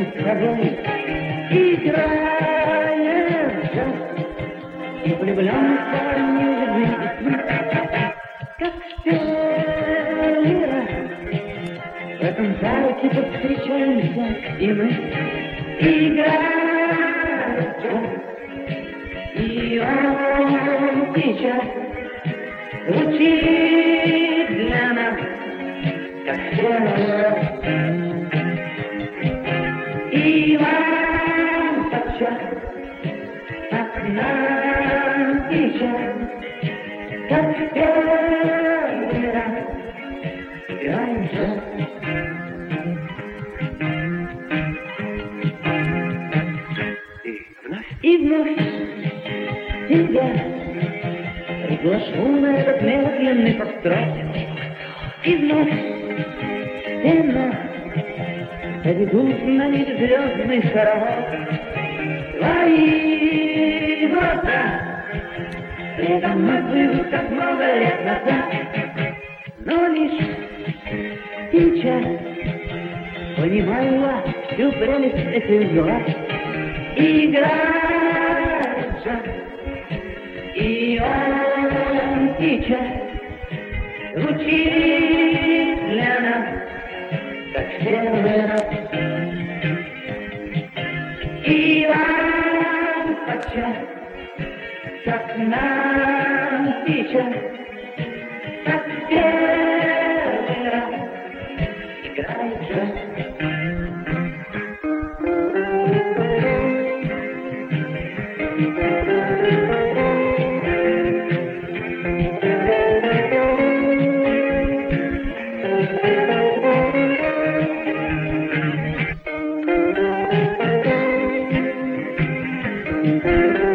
с тобой играем в джаз, и влюбленся невидимый, как в первый раз. В этом парке повстречаемся, и мы играем в джаз, и он сейчас звучит для нас, как в первый раз. И вам подчас, как нам сейчас, как в первый раз, играем в джаз. И вновь тебя приглашу на этот медленный построй, и вновь стена поведут на них звездный хоровод. Твои глаза предо мной плывут, как много лет назад, но лишь сейчас понимаю я всю прелесть этих глаз. Играет джаз, и он сейчас звучит для нас, как в первый раз. И вам подчас, как нам сейчас, как в первый раз, играет джаз. Thank you.